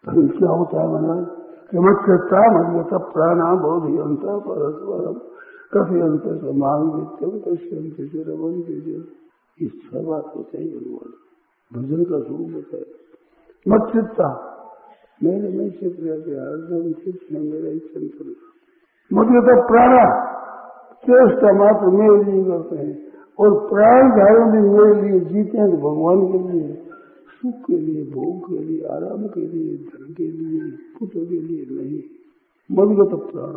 तो क्या होता है महाराज कि मच्छता मध्यता प्राणा बोधियंता परस्परम कथयंत समांग नित्यम कश्यंत से रमन ये छह बात होते हैं भगवान भजन का स्वरूप होता है। मच्छता मेरे में चित रहते हरदम चित में मेरा ही चिंतन मध्यता प्राणा चेष्टा मात्र मेरे लिए करते हैं और प्राण धारण भी मेरे लिए जीते हैं तो भगवान के लिए सुख के लिए भोग के लिए आराम के लिए धन के लिए पुत्र के लिए नहीं मदगत प्राण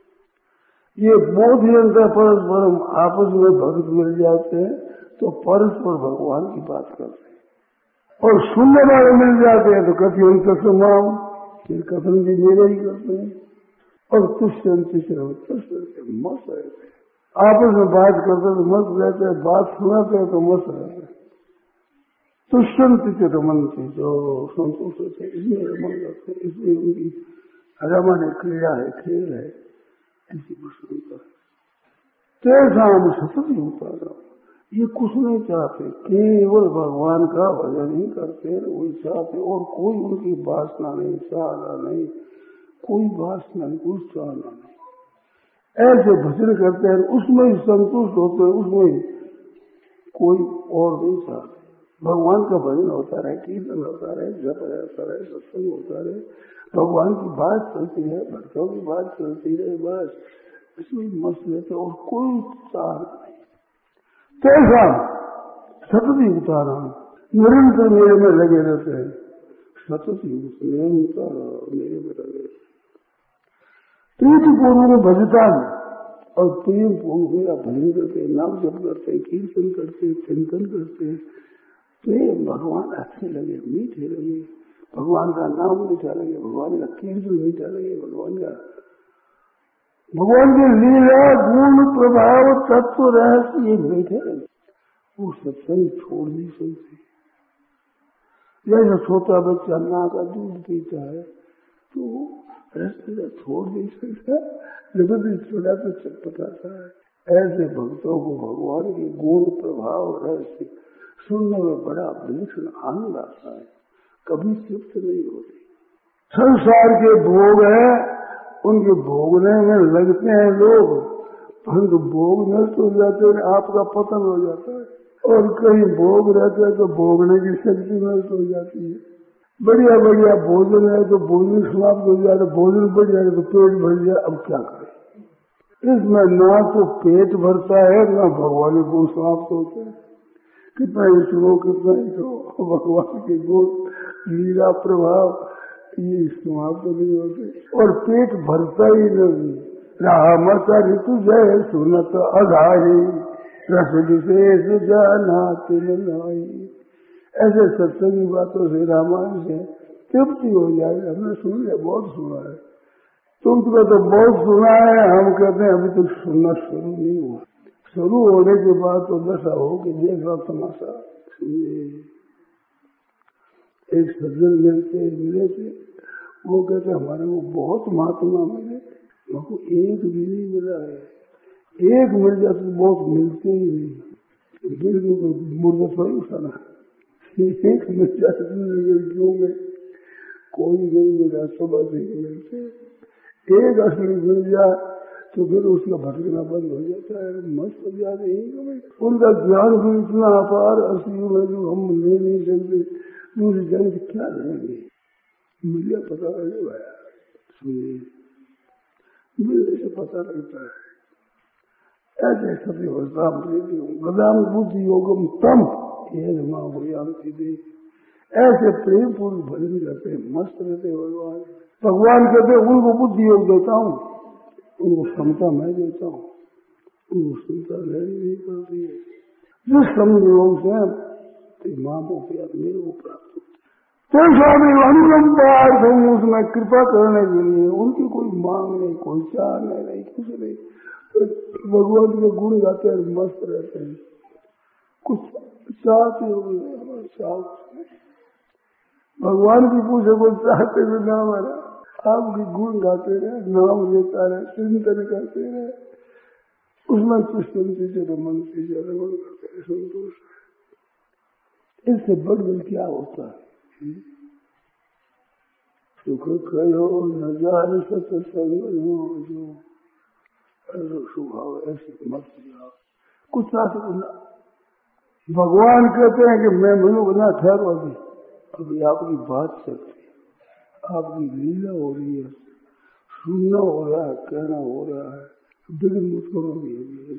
ये बोधियंता परस्परम आपस में भक्त मिल जाते हैं तो परस्पर भगवान की बात करते हैं और सुनने वाले मिल जाते हैं तो कथयंत समाम फिर कथन भी मेरे ही करते हैं और तुष्यंत मस्त रहते हैं आपस में बात करते तो मस्त रहते हैं बात सुनाते हैं तो मस्त रहते हैं तुष्यंत से रमनती जो संतोष होते हैं इसमें रमन करते हैं इसलिए उनकी रमन क्रीड़ा है खेल है ऐसी कुछ होता है तेजाम सतत होता है ये कुछ नहीं चाहते केवल भगवान का भजन ही करते हैं वही चाहते और कोई उनकी वासना नहीं चाहना नहीं कोई वासना नहीं कोई चाहना नहीं ऐसे भजन करते हैं उसमें ही संतुष्ट होते हैं उसमें कोई और नहीं चाहते भगवान का भजन होता रहे कीर्तन होता रहे जप होता रहे सत्संग होता रहे भगवान की बात चलती है भक्तों की बात चलती रहे बस इसमें मस्त रहते और कोई चाहना नहीं कैसा सतत उतारा निरंतर मेरे में लगे रहते हैं सतत निरंतर मेरे में लगे प्रीति पूर्व में भजता और प्रेम पूर्व मेरा भजन करते नाम जप करते कीर्तन करते चिंतन करते प्रेम भगवान अच्छे लगे मीठे लगे भगवान का नाम मीठा लगे भगवान का कीर्तन मीठा लगे भगवान की लीला गुण प्रभाव तत्व रहस्य ये मीठे लगे वो सत्संग छोड़ नहीं सकते जैसे छोटा बच्चा माँ का दूध पीता है तो रस्ते छोड़ नहीं सकता जबरदस्ती छोड़ा तो चटपटाता है ऐसे भक्तों को भगवान के गुण प्रभाव रहस्य सुनने में बड़ा विलक्षण आनंद आता है कभी तृप्त नहीं होती संसार के भोग है उनके भोगने में लगते हैं लोग परंतु भोग नष्ट हो जाते हैं आपका पतन हो जाता है और कहीं भोग रहता है तो भोगने की शक्ति नष्ट हो जाती है बढ़िया बढ़िया भोजन है तो भोजन समाप्त हो जाए भोजन बढ़ जाए तो पेट भर जाए अब क्या करें इसमें ना तो पेट भरता है ना भगवान गुण समाप्त होते हैं कितना ही सुनो कितना ही सुनो भगवान के गुण लीला प्रभाव ये समाप्त नहीं होते और पेट भरता ही नहीं रामता ऋतु जय सुनत अघाई रस विशेष जाना तिलाई ऐसे सत्संग की बातों से रामायण से तृप्ति हो जाए हमने सुन लिया बहुत सुना है तुमको तो बहुत सुना है हम कहते हैं अभी तक सुनना शुरू नहीं हुआ शुरू होने के बाद तो दशा हो कि देख रहा तमाशा सुनिए एक सज्जन मिले थे वो कहते हमारे को बहुत महात्मा मिले हमको एक भी नहीं मिला है एक मिल जाते तो बहुत मिलते ही नहीं बिल्कुल मुर्दा थोड़ी उठाना एक मिल जाते लड़कियों में कोई नहीं मिला सुबह से मिलते एक असली मिल जाए तो फिर उसका भटकना बंद हो जाता है मस्त हो जाते हैं उनका ज्ञान भी इतना अपार असली में जो हम ले नहीं सकते दूसरी जगह से क्या लेंगे मिलिया पता लगे भाया सुनिए मिलने से पता लगता है ऐसे सभी वस्ताम गदाम बुद्धि योगम तम दे ऐसे प्रेम पूर्व भजन करते हैं मस्त रहते भगवान भगवान कहते उनको बुद्धि योग देता हूँ उनको क्षमता मैं देता हूँ उनको क्षमता लेनी नहीं पड़ती है जिस समयोग से माँ को प्यार मेरे को प्राप्त होती तो स्वामी अनुकंपार्थ हूँ उसमें कृपा करने के लिए उनकी कोई मांग नहीं कोई चाह नहीं कुछ नहीं तो भगवान के गुण गाते हैं मस्त रहते हैं कुछ चाहते हो भगवान की पूछे को चाहते हुए नाम है आपके गुण गाते रहे नाम लेता रहे चिंतन करते रहे उसमें कृष्ण से रमन से रमन करते रहे संतोष इससे बढ़कर क्या होता है सुख कहो न जाए सत्संग जो, ऐसा स्वभाव ऐसी मत जाओ। कुछ शास्त्र भगवान कहते हैं कि मैं मिलूंगा ना, ठहरो अभी आपकी बात चलती है, आपकी लीला हो रही है, सुनना हो रहा है, कहना हो रहा है, बिगड़ मुझ करोगी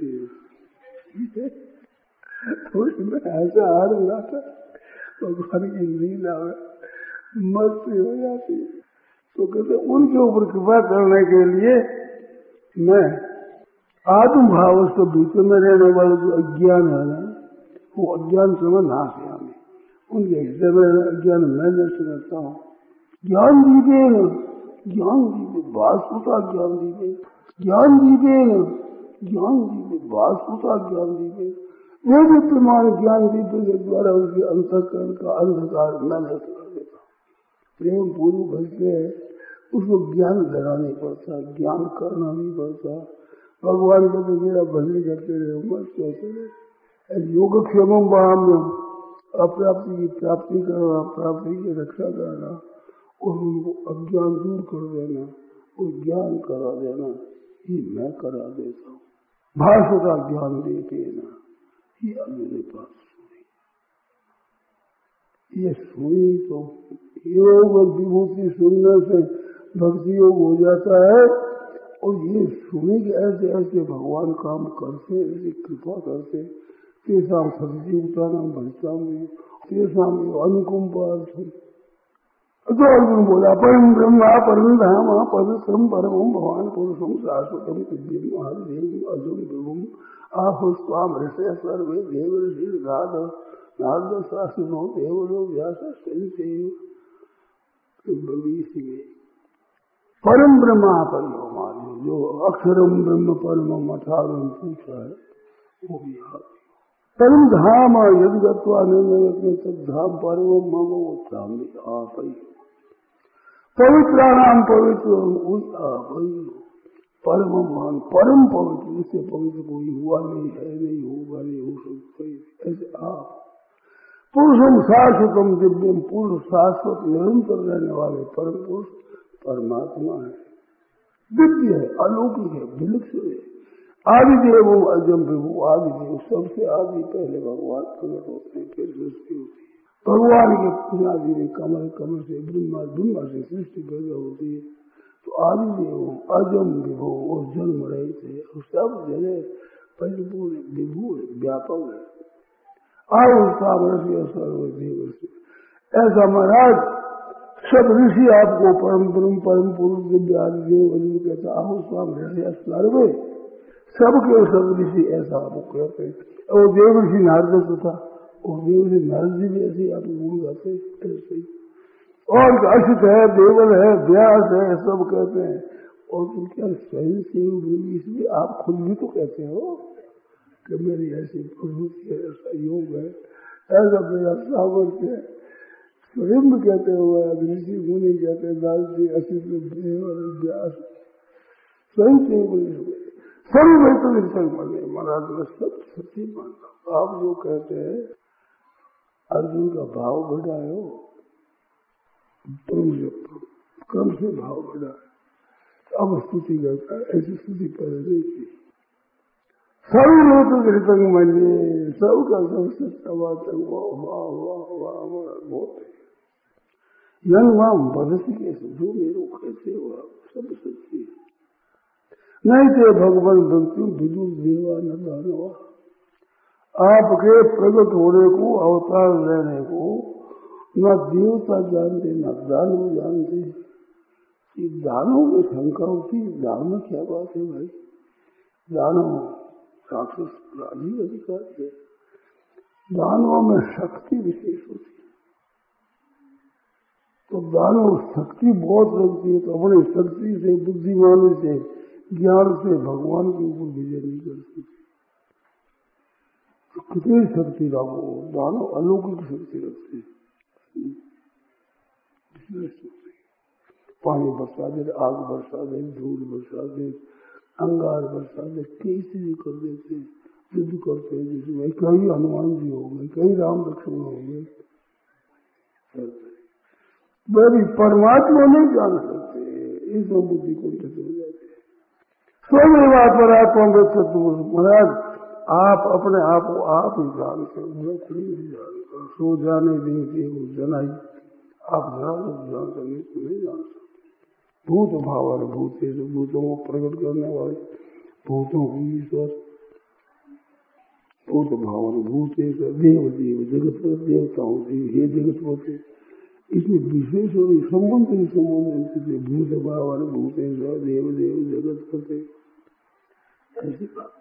उसमें ऐसा हार मिला था। भगवान की लीला में मस्ती हो जाती है। तो कहते उनके ऊपर कृपा करने के लिए मैं आत्म भाव उसके भीतर में रहने वाले जो अज्ञान है ना, वो अज्ञान समय नाश है हमें, उनके हृदय में अज्ञान मैं नष्ट करता हूँ। ज्ञान दीपे न, ज्ञान दीपे वास्तुता ज्ञान दीपे, ज्ञान दीपे न, ज्ञान दीपे वास्तुता ज्ञान दीपे, वो भी प्रमाण ज्ञान दीपे के द्वारा उसके अंतःकरण का अंधकार मैं नष्ट कर देता हूँ। प्रेम पूर्व भजते है, उसको ज्ञान देना नहीं पड़ता, ज्ञान करना नहीं पड़ता। भगवान को तो मेरा भजन करते रहे, मत कहते रहे। योगक्षेम बाम्यम, अप्राप्ति की प्राप्ति करना, प्राप्ति की रक्षा करना, और उनको अज्ञान दूर कर देना, और ज्ञान करा देना, ये मैं करा देता हूँ। भाष्य का ज्ञान देते ना, ये अब मेरे पास सुनी, ये सुनी तो योग और विभूति सुनने से भक्ति योग हो जाता है। और ये सुनी कि ऐसे ऐसे भगवान काम करते, ऐसी कृपा करते, तेसाम सदजीवता नाम भजता में तेसाम अनुकंपार्थम। तो अर्जुन बोला परम ब्रह्मा परम धाम पवित्रम परम भगवान पुरुषम शाश्वतम दिव्यम महादेव अजम विभुम आहो स्वाम ऋषय सर्वे देव ऋषि नाद नारद शास्त्रो देवलो व्यास संते परम ब्रह्मा परियो, जो अक्षरम ब्रह्म परम अठारम पूछा है वो भी आ गया। परम धाम यद गत्वा तद्धाम परम मम उत्थाम आप पवित्राणाम पवित्र परम मान परम पवित्र, इससे पवित्र कोई हुआ नहीं है, नहीं होगा, नहीं हो सकता। ऐसे आप पुरुषम शाश्वतम दिव्यम, पुरुष शाश्वत निरंतर रहने वाले परम पुरुष परमात्मा है, दिव्य है, अलौकिक है, विलक्षण है। आदिदेव अजम विभु, आदिदेव सबसे आदि पहले भगवान प्रकट होते हैं, फिर सृष्टि होती है। भगवान के पुनादि में कमल, कमल से ब्रह्मा, ब्रह्मा से सृष्टि पैदा होती है। तो आदिदेव अजम विभु, और जन्म रहित है, और सब जगह परिपूर्ण विभु है, व्यापक है। ऋषि सर्वदेव, ऐसा महाराज सब ऋषि आपको परम ब्रह्म परम पुरुष दिव्य आदिदेव अजूब कहता, आहो स्वाम ऋषि सर्वे, सबके सब ऋषि ऐसा आपको कहते हैं। और देव ऋषि नारद तो था, और देव ऋषि नारद जी भी ऐसे आपको गुण गाते ऐसे ही। और असित है, देवल है, व्यास है, सब कहते हैं। और तुम क्या स्वयं से इसलिए आप खुद भी तो कहते हो कि मेरी ऐसी प्रवृत्ति है, ऐसा योग है, ऐसा मेरा सामर्थ्य है। स्वयं कहते हुए ऋषि मुनि कहते हैं, नारद जी असित देव और व्यास स्वयं से सर्व में तो निर्संग माने, महाराज मैं सब सच्ची मानता हूँ। आप जो कहते हैं अर्जुन का भाव बढ़ा है, क्रम से भाव बढ़ा है, अब स्तुति करता है, ऐसी स्तुति पहले नहीं थी। सर्व तो कृतंग मने, सबका सब सत्यवाचक, वाह वाह वाह वाह बहुत है। यन वाम बदसी कैसे, जो मेरे कैसे हुआ सब सच्ची है। नहीं थे भगवान भक्ति विदुर देवा न दानवा, आपके प्रकट होने को, अवतार लेने को न देवता जानते न दानव जानते। ये दानों में शंका होती, दान में क्या बात है भाई? दानव राक्षस राजी अधिकार है, दानवों में शक्ति विशेष होती है। तो दानव शक्ति बहुत लगती है, तो अपनी शक्ति से, बुद्धिमानी से, ज्ञान से भगवान के ऊपर विजय नहीं कर सकते। तो कितनी शक्ति लागू, दानव अलौकिक शक्ति रखते हैं। पानी बरसा दे, आग बरसा दे, धूल बरसा दे, अंगार बरसा दे, कैसे भी कर देते, युद्ध करते हैं। जिसमें कई हनुमान जी हो गए, कई राम लक्ष्मण हो गए। वे भी परमात्मा नहीं जान सकते, इसमें बुद्धि कुंठित हो जाती है। स्वयं परात्मा महाराज आप अपने आप को आप ही जानते हो, मैं कोई नहीं जानता। सो जाने देते वो जनाई, आप जानते नहीं जानते। भूत भाव है, भूत भूतों को प्रकट करने वाले, भूतों की ईश्वर, भूत भावन भूत देव देव जगत देवताओं देव हे जगत होते, इसमें विशेष और संबंध ही संबंध भूत भावन भूतेश्वर देव देव जगत होते। ऐसी बात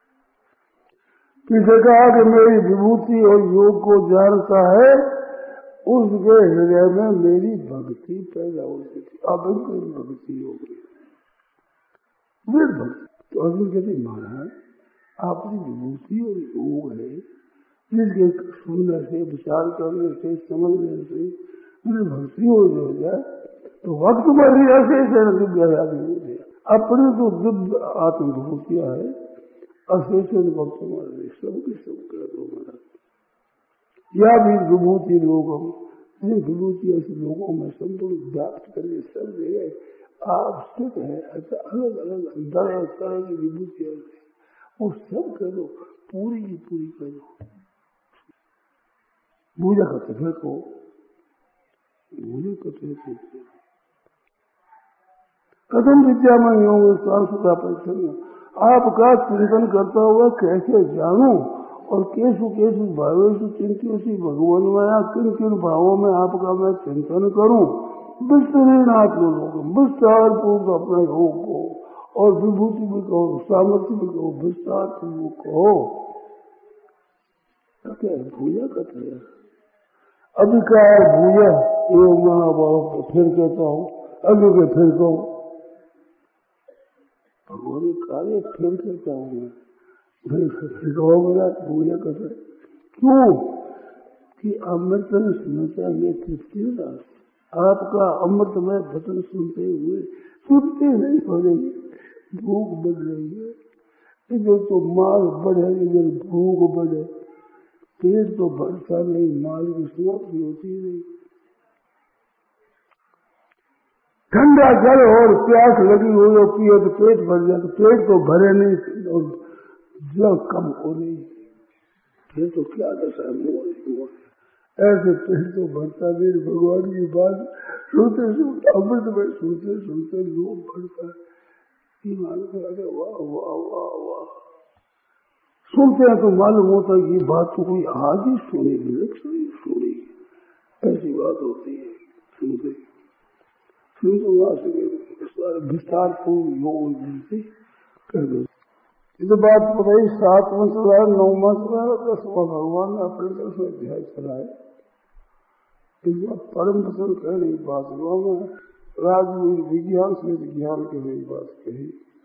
किसी कहा कि मेरी विभूति और योग को जानता है, उसके हृदय में मेरी भक्ति पैदा होती थी। अब उनकी भक्ति हो गई, वे भक्ति। तो अर्जुन कहते महाराज आपकी विभूति और योग है, जिसके सुनने से विचार करने से समझने से मुझे भक्ति हो जाए, तो वक्त में ऐसे दिव्य अपनी जो दिव्य आत्मविभूतियां है अशेषण भक्त मारे सबके सब कह दो महाराज। या भी विभूति लोगों, विभूति ऐसे लोगों में संपूर्ण व्याप्त करके सब जगह आप स्थित है। ऐसा अलग अलग तरह तरह की विभूतियां वो सब कह दो, पूरी की पूरी कह दो। पूजा करते फिर को पूजा करते कदम विद्या में योग सांस्कृतिक परिचय आपका चिंतन करता हुआ कैसे जानूं और केशु केशु भावेशु चिंतियों भगवान माया किन किन भावों में आपका मैं चिंतन करूं। विस्तरीनाथ लोग विस्तार पूर्व अपना योग को और विभूति भी कहो, सामर्थ्य भी कहो, विस्तार पूर्व कहो। क्या भूया कहते हैं अधिकार भूया एवं महाभाव। फिर कहता हूँ अभी के फिर कहो भगवान कार्य फिर कहता हूँ मैं फिर भूया कहते क्यों कि अमृतन सुनता ये तृप्ति आपका अमृतमय वचन सुनते हुए तृप्ति नहीं हो रही, भूख बढ़ रही है। इधर तो माल बढ़े, इधर भूख बढ़े, पेट तो बढ़ता नहीं, माल की समाप्ति होती नहीं। ठंडा जल और प्यास लगी हुई और पिए तो पेट भर जाए, तो पेट तो भरे नहीं और जल कम हो नहीं, फिर तो क्या दशा है। ऐसे पेट तो भरता नहीं। भगवान की बात सुनते सुनते अमृत में सुनते सुनते लोग भरता है। वाह वाह वाह वाह सुनते हैं तो मालूम होता है ये बात तो कोई आज ही सुनेगी। ऐसी बात होती है। सुनते विस्तार पूर्ण योग मिलती कर दो। ये बात बताई 7वां सवाल 9वां सवाल 10वां भगवान ने अपने तरफ से अध्याय चलाए। इस बात परम पसंद कह रही बात में राजवीर विज्ञान से विज्ञान की हुई बात कही।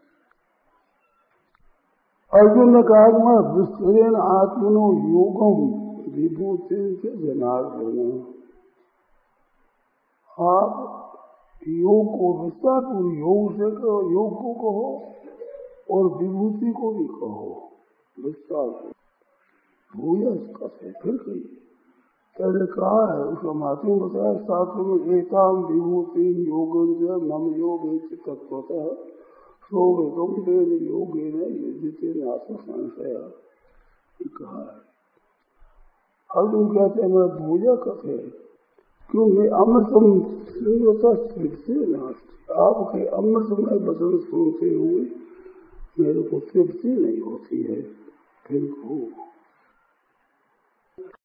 अर्जुन ने कहा कि मैं विस्तरेण आत्मनो योगम विभूति से जनार्दन। आप योग को विस्तार पूर्ण योग से कहो, योग को कहो और विभूति को भी कहो विस्तार से। भूया इसका फिर कही पहले कहा है उसका माती में बताया शास्त्र में एकाम विभूति योगन से मम योग तत्वतः सोगम तेन योगे युद्धते नाश संशय कहा है। अर्जुन कहते हैं मैं भूजा कथे क्योंकि अमृतम फिर से नाश आपके अमृतमय वचन सुनते हुए मेरे को तृप्ति नहीं होती है। फिर को